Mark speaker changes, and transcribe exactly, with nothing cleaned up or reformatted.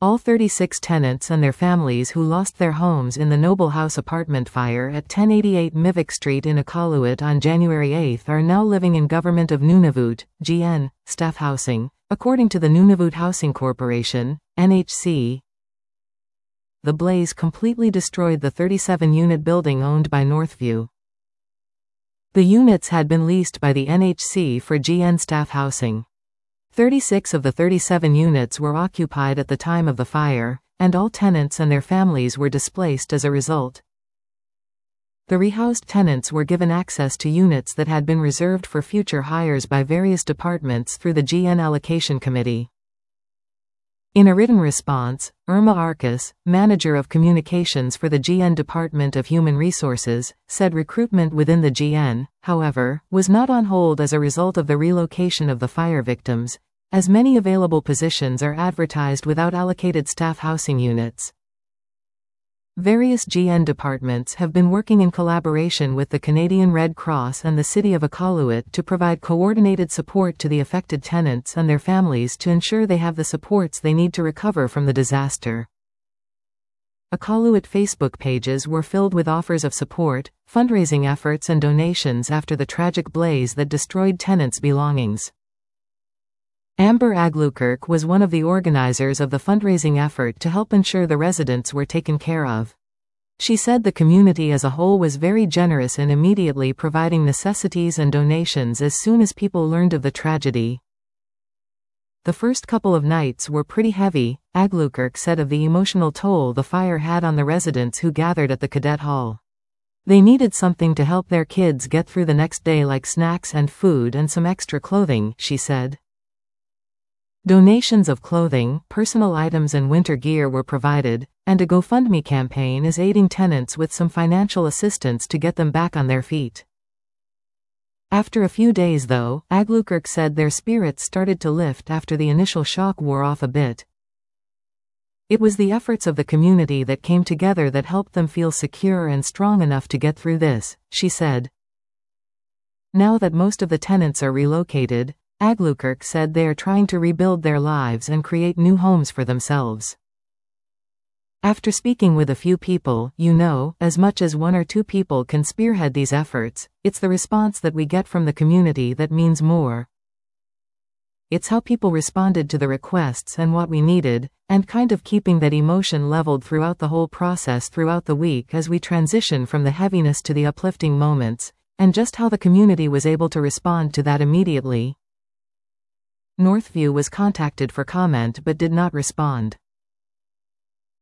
Speaker 1: All thirty-six tenants and their families who lost their homes in the Noble House apartment fire at ten eighty-eight Mivok Street in Iqaluit on January eighth are now living in Government of Nunavut, G N, staff housing, according to the Nunavut Housing Corporation, N H C. The blaze completely destroyed the thirty-seven unit building owned by Northview. The units had been leased by the N H C for G N staff housing. thirty-six of the thirty-seven units were occupied at the time of the fire, and all tenants and their families were displaced as a result. The rehoused tenants were given access to units that had been reserved for future hires by various departments through the G N Allocation Committee. In a written response, Irma Arcus, manager of communications for the G N Department of Human Resources, said recruitment within the G N, however, was not on hold as a result of the relocation of the fire victims, as many available positions are advertised without allocated staff housing units. Various G N departments have been working in collaboration with the Canadian Red Cross and the City of Iqaluit to provide coordinated support to the affected tenants and their families to ensure they have the supports they need to recover from the disaster. Iqaluit Facebook pages were filled with offers of support, fundraising efforts and donations after the tragic blaze that destroyed tenants' belongings. Amber Aglukirk was one of the organizers of the fundraising effort to help ensure the residents were taken care of. She said the community as a whole was very generous in immediately providing necessities and donations as soon as people learned of the tragedy. The first couple of nights were pretty heavy, Aglukirk said of the emotional toll the fire had on the residents who gathered at the cadet hall. They needed something to help their kids get through the next day, like snacks and food and some extra clothing, she said. Donations of clothing, personal items and winter gear were provided, and a GoFundMe campaign is aiding tenants with some financial assistance to get them back on their feet. After a few days though, Aglukirk said their spirits started to lift after the initial shock wore off a bit. It was the efforts of the community that came together that helped them feel secure and strong enough to get through this, she said. Now that most of the tenants are relocated, Aglukirk said they are trying to rebuild their lives and create new homes for themselves. After speaking with a few people, you know, as much as one or two people can spearhead these efforts, it's the response that we get from the community that means more. It's how people responded to the requests and what we needed, and kind of keeping that emotion leveled throughout the whole process throughout the week as we transition from the heaviness to the uplifting moments, and just how the community was able to respond to that immediately. Northview was contacted for comment but did not respond.